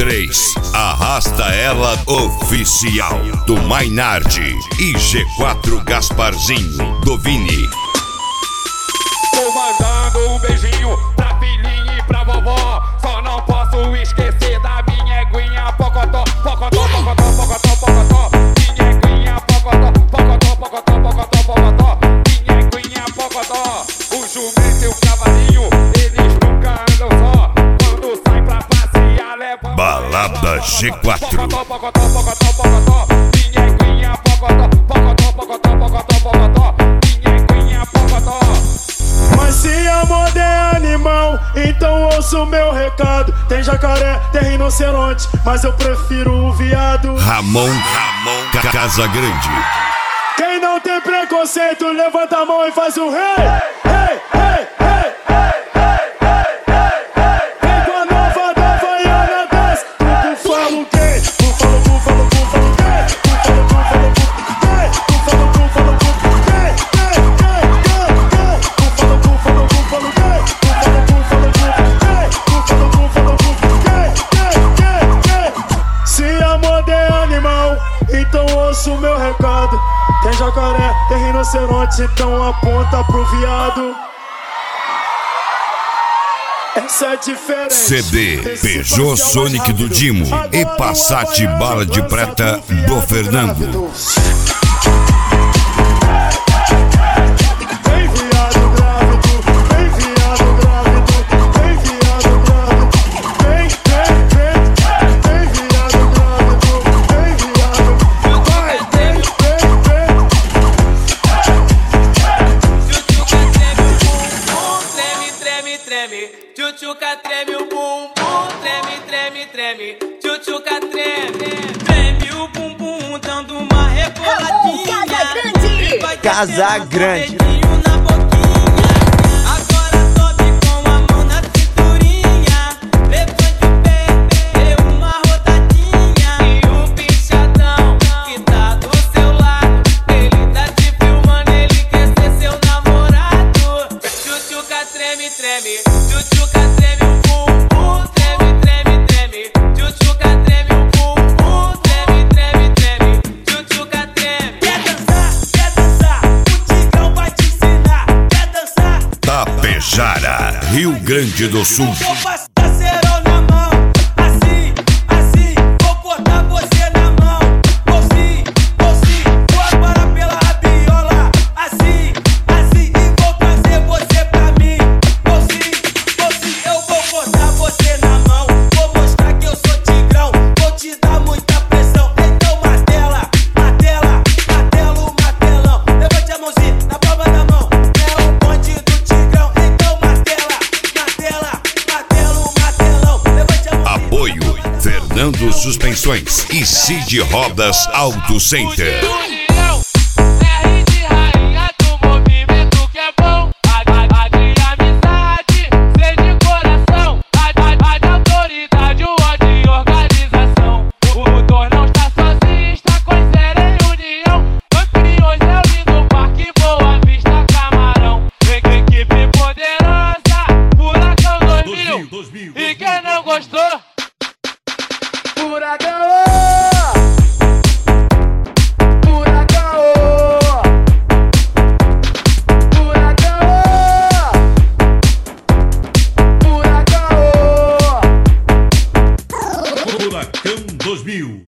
3, Arrasta Ela Oficial, do Mainardi e G4 Gasparzinho, do Vini. Tô mandando um beijinho pra filhinha e pra vovó. Só não posso esquecer da minha eguinha Pocotó, Pocotó, Pocotó, Pocotó, Pocotó. Minha eguinha Pocotó, Pocotó, Pocotó, Pocotó, Pocotó. Minha eguinha Pocotó. O jumento e o cavalinho, eles nunca andam só. Quando sai pra passear, levam Balada G4. Pocotó, Pocotó, Pocotó, Pocotó. Minha eguinha Pocotó, Pocotó, Pocotó, Pocotó, Pocotó. Minha eguinha Pocotó. Mas se a moda é animal, então ouça o meu recado. Tem jacaré, tem rinoceronte, mas eu prefiro o viado. Ramon Casagrande. Quem não tem preconceito, levanta a mão e faz um rei. Hey, hey, hey, hey, hey, hey, hey, hey. Vem com a nova da Havaiana desce. Búfalo gay, búfalo, búfalo, búfalo gay. Búfalo, búfalo, búfalo gay. Búfalo, búfalo, búfalo gay. Gay, gay, gay, gay. Búfalo, búfalo, búfalo gay. Búfalo, búfalo, búfalo gay. Búfalo, búfalo, búfalo gay. Gay, gay, gay. Se a moda é animal, então ouça o meu recado. Tem jacaré, tem rinoceronte, então aponta pro viado. Essa é diferente. CD Peugeot Sonic do Dimo e Passat Bala de Prata do Fernando. Vem viado grávido, vem viado grávido, vem viado grávido, vem, vem, vem, vem viado grávido, vem viado, vai, vem, vem, vem. Tchutchuca treme o bumbum, treme, treme, treme. Tchutchuca treme, treme o bumbum, dando uma reboladinha. Casa Grande. Na boquinha. Agora sobe com a mão na cinturinha. Levante o pé, dê uma rodadinha. E o bichadão que tá do seu lado, ele tá te filmando, ele quer ser seu namorado. Tchutchuca treme, treme. Tchutchuca treme o bumbum, treme, treme, treme. Tchutchuca treme o bumbum, treme, treme, treme. Tchutchuca treme. Quer dançar, o Tigrão vai te ensinar. Quer dançar, Tapejara, Rio Grande do Sul. vou passar cerol na mão. Assim, assim, vou botar você na mão. Vou sim, vou agora pela rabiola. Assim, assim, e vou trazer você pra mim. Vou sim, eu vou botar você na mão. Vou mostrar que eu sou Tigrão, vou te dar muita pressão. Então martela, martela, martelo, martelão. Levante a mãozinha na palma da mão. É o bonde do Tigrão. Então martela, martela, martelo, martelão. Levante a mãozinha. Apoio Fernando Suspensões e Cid Rodas Auto Center. União, R de rainha do movimento que é bom. A de amizade, C de coração. A de autoridade, o O de organização. O dor não está sozinho, está com séria em união. Campeões é o lindo parque, Boa Vista, Camarão. Vem com equipe poderosa, Furacão 2000. E quem não gostou? Furacão! Furacão! Furacão! Furacão! Furacão 2000.